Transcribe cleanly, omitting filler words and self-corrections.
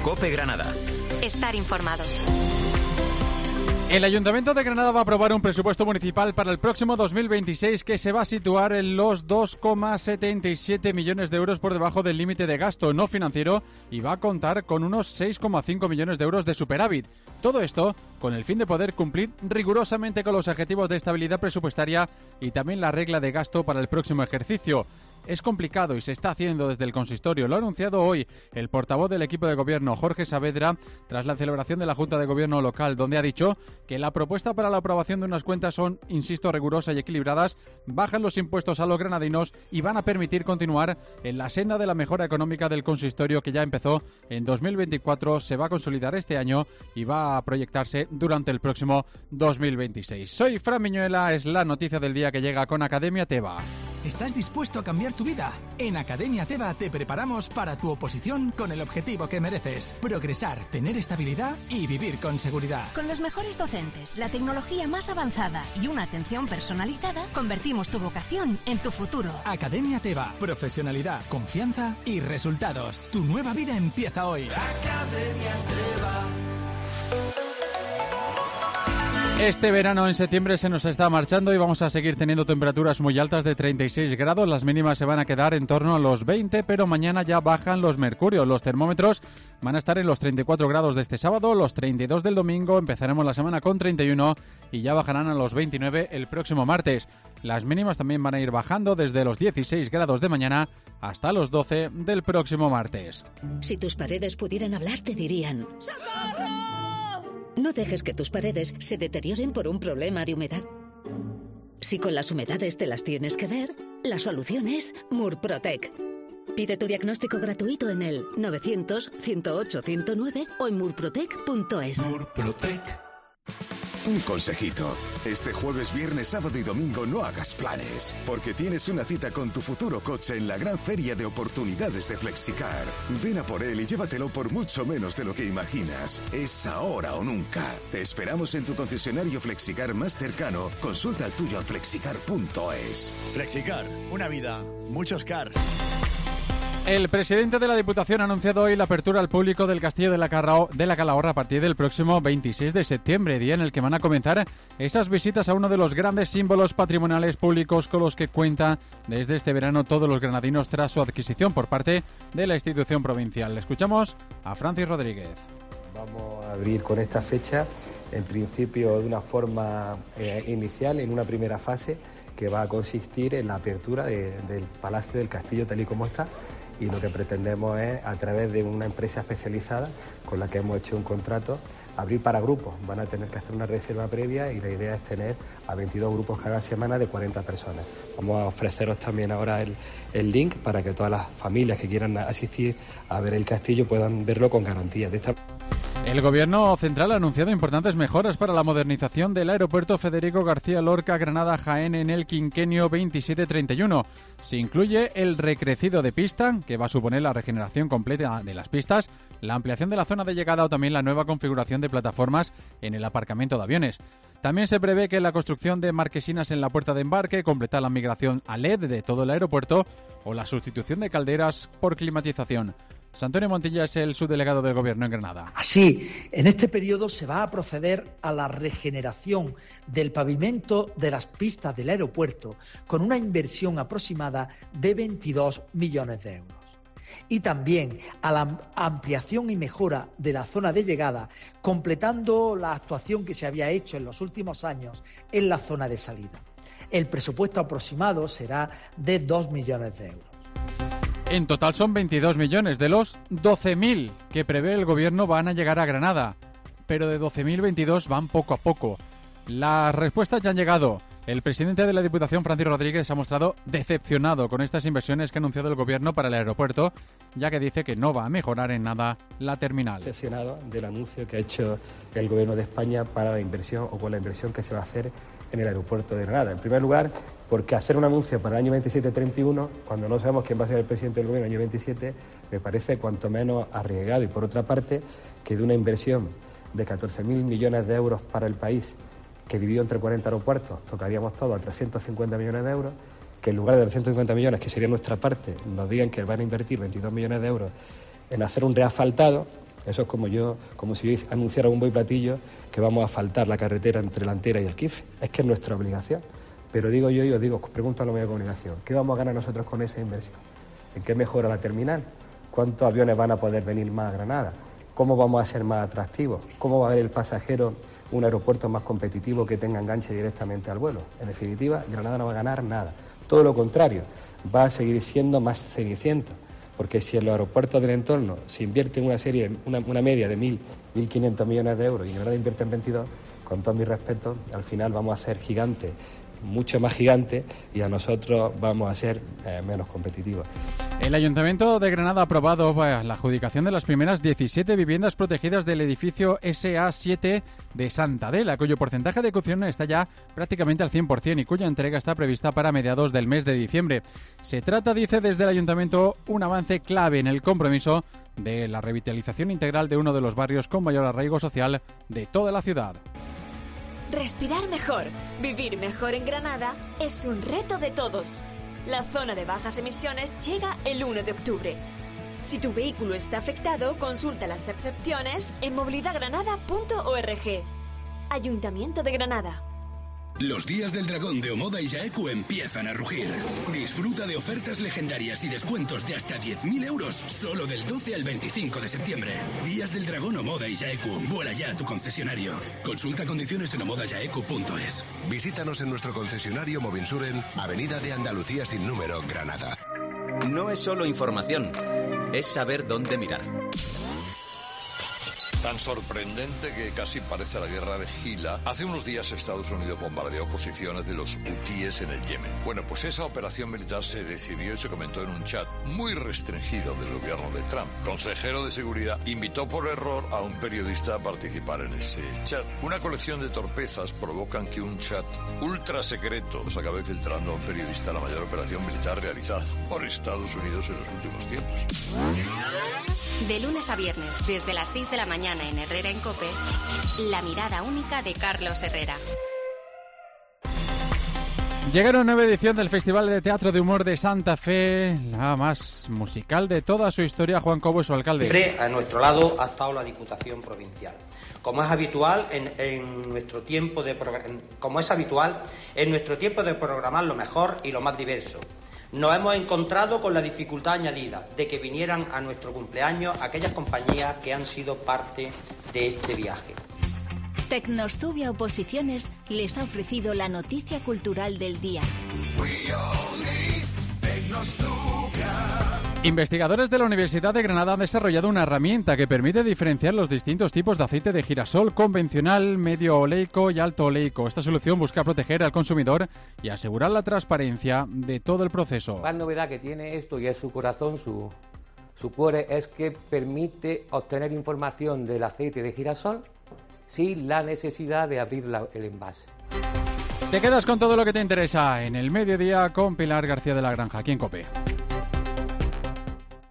COPE Granada. Estar informados. El Ayuntamiento de Granada va a aprobar un presupuesto municipal para el próximo 2026 que se va a situar en los 2,77 millones de euros por debajo del límite de gasto no financiero y va a contar con unos 6,5 millones de euros de superávit. Todo esto con el fin de poder cumplir rigurosamente con los objetivos de estabilidad presupuestaria y también la regla de gasto para el próximo ejercicio. Es complicado y se está haciendo desde el consistorio. Lo ha anunciado hoy el portavoz del equipo de gobierno, Jorge Saavedra, tras la celebración de la Junta de Gobierno local, donde ha dicho que la propuesta para la aprobación de unas cuentas son, insisto, rigurosas y equilibradas, bajan los impuestos a los granadinos y van a permitir continuar en la senda de la mejora económica del consistorio que ya empezó en 2024, se va a consolidar este año y va a proyectarse durante el próximo 2026. Soy Fran Miñuela, es la noticia del día que llega con Academia Teba. ¿Estás dispuesto a cambiar tu vida? En Academia Teba te preparamos para tu oposición con el objetivo que mereces: progresar, tener estabilidad y vivir con seguridad. Con los mejores docentes, la tecnología más avanzada y una atención personalizada, convertimos tu vocación en tu futuro. Academia Teba, profesionalidad, confianza y resultados. Tu nueva vida empieza hoy. Academia Teba. Este verano en septiembre se nos está marchando y vamos a seguir teniendo temperaturas muy altas de 36 grados. Las mínimas se van a quedar en torno a los 20, pero mañana ya bajan los mercurios. Los termómetros van a estar en los 34 grados de este sábado, los 32 del domingo. Empezaremos la semana con 31 y ya bajarán a los 29 el próximo martes. Las mínimas también van a ir bajando desde los 16 grados de mañana hasta los 12 del próximo martes. Si tus paredes pudieran hablar, te dirían: ¡socorro! No dejes que tus paredes se deterioren por un problema de humedad. Si con las humedades te las tienes que ver, la solución es Murprotec. Pide tu diagnóstico gratuito en el 900-108-109 o en murprotec.es. Murprotec. Un consejito. Este jueves, viernes, sábado y domingo no hagas planes, porque tienes una cita con tu futuro coche en la gran feria de oportunidades de Flexicar. Ven a por él y llévatelo por mucho menos de lo que imaginas. Es ahora o nunca. Te esperamos en tu concesionario Flexicar más cercano. Consulta el tuyo en flexicar.es. Flexicar, una vida, muchos cars. El presidente de la Diputación ha anunciado hoy la apertura al público del Castillo de la Calahorra a partir del próximo 26 de septiembre, día en el que van a comenzar esas visitas a uno de los grandes símbolos patrimoniales públicos con los que cuentan desde este verano todos los granadinos tras su adquisición por parte de la institución provincial. Escuchamos a Francis Rodríguez. Vamos a abrir con esta fecha, en principio de una forma inicial, en una primera fase, que va a consistir en la apertura del Palacio del Castillo tal y como está. Y lo que pretendemos es, a través de una empresa especializada con la que hemos hecho un contrato, abrir para grupos. Van a tener que hacer una reserva previa y la idea es tener a 22 grupos cada semana de 40 personas. Vamos a ofreceros también ahora el link para que todas las familias que quieran asistir a ver el castillo puedan verlo con garantía. El Gobierno central ha anunciado importantes mejoras para la modernización del aeropuerto Federico García Lorca Granada-Jaén en el quinquenio 27-31. Se incluye el recrecido de pista, que va a suponer la regeneración completa de las pistas, la ampliación de la zona de llegada o también la nueva configuración de plataformas en el aparcamiento de aviones. También se prevé que la construcción de marquesinas en la puerta de embarque, completar la migración a LED de todo el aeropuerto o la sustitución de calderas por climatización. Antonio Montilla es el subdelegado del Gobierno en Granada. Así, en este periodo se va a proceder a la regeneración del pavimento de las pistas del aeropuerto con una inversión aproximada de 22 millones de euros. Y también a la ampliación y mejora de la zona de llegada, completando la actuación que se había hecho en los últimos años en la zona de salida. El presupuesto aproximado será de 2 millones de euros. En total son 22 millones, de los 12.000 que prevé el Gobierno van a llegar a Granada, pero de 12.022 van poco a poco. Las respuestas ya han llegado. El presidente de la Diputación, Francis Rodríguez, se ha mostrado decepcionado con estas inversiones que ha anunciado el Gobierno para el aeropuerto, ya que dice que no va a mejorar en nada la terminal. Decepcionado del anuncio que ha hecho el Gobierno de España para la inversión o con la inversión que se va a hacer en el aeropuerto de Granada. En primer lugar, porque hacer un anuncio para el año 27-31, cuando no sabemos quién va a ser el presidente del Gobierno en el año 27, me parece cuanto menos arriesgado. Y por otra parte, que de una inversión de 14.000 millones de euros para el país, que dividido entre 40 aeropuertos, tocaríamos todo a 350 millones de euros, que en lugar de 350 millones, que sería nuestra parte, nos digan que van a invertir 22 millones de euros en hacer un reasfaltado, Eso es como si yo anunciara un bombo y platillo que vamos a asfaltar la carretera entre la Antera y el Quife. Es que es nuestra obligación. Pero digo yo y os digo, pregunto a los medios de comunicación, ¿qué vamos a ganar nosotros con esa inversión? ¿En qué mejora la terminal? ¿Cuántos aviones van a poder venir más a Granada? ¿Cómo vamos a ser más atractivos? ¿Cómo va a ver el pasajero un aeropuerto más competitivo que tenga enganche directamente al vuelo? En definitiva, Granada no va a ganar nada. Todo lo contrario, va a seguir siendo más cenicienta. Porque si en los aeropuertos del entorno se invierte una media de 1.500 millones de euros y Granada invierte en 22, con todo mi respeto, al final vamos a ser gigantes, mucho más gigantes, y a nosotros vamos a ser menos competitivos. El Ayuntamiento de Granada ha aprobado la adjudicación de las primeras 17 viviendas protegidas del edificio SA7 de Santa Adela, cuyo porcentaje de ejecución está ya prácticamente al 100% y cuya entrega está prevista para mediados del mes de diciembre. Se trata, dice desde el Ayuntamiento, un avance clave en el compromiso de la revitalización integral de uno de los barrios con mayor arraigo social de toda la ciudad. Respirar mejor, vivir mejor en Granada es un reto de todos. La zona de bajas emisiones llega el 1 de octubre. Si tu vehículo está afectado, consulta las excepciones en movilidadgranada.org. Ayuntamiento de Granada. Los días del dragón de Omoda y Jaecu empiezan a rugir. Disfruta de ofertas legendarias y descuentos de hasta 10.000 euros solo del 12 al 25 de septiembre. Días del dragón Omoda y Jaecu. Vuela ya a tu concesionario. Consulta condiciones en omodayaecu.es. Visítanos en nuestro concesionario Movinsuren, Avenida de Andalucía sin número, Granada. No es solo información, es saber dónde mirar. Tan sorprendente que casi parece la guerra de Gila. Hace unos días Estados Unidos bombardeó posiciones de los hutíes en el Yemen. Bueno, pues esa operación militar se decidió y se comentó en un chat muy restringido del gobierno de Trump. Consejero de Seguridad invitó por error a un periodista a participar en ese chat. Una colección de torpezas provocan que un chat ultra secreto se acabe filtrando a un periodista la mayor operación militar realizada por Estados Unidos en los últimos tiempos. De lunes a viernes, desde las 6 de la mañana en Herrera en COPE, la mirada única de Carlos Herrera. Llega una nueva edición del Festival de Teatro de Humor de Santa Fe, la más musical de toda su historia. Juan Cobo es su alcalde. Siempre a nuestro lado ha estado la Diputación Provincial. Como es habitual en nuestro tiempo de programar lo mejor y lo más diverso. Nos hemos encontrado con la dificultad añadida de que vinieran a nuestro cumpleaños aquellas compañías que han sido parte de este viaje. Tecnostubia Oposiciones les ha ofrecido la noticia cultural del día. Investigadores de la Universidad de Granada han desarrollado una herramienta que permite diferenciar los distintos tipos de aceite de girasol convencional, medio oleico y alto oleico. Esta solución busca proteger al consumidor y asegurar la transparencia de todo el proceso. La novedad que tiene esto, y es su corazón, su cuore, es que permite obtener información del aceite de girasol sin la necesidad de abrir el envase. Te quedas con todo lo que te interesa en el mediodía con Pilar García de la Granja, aquí en COPE.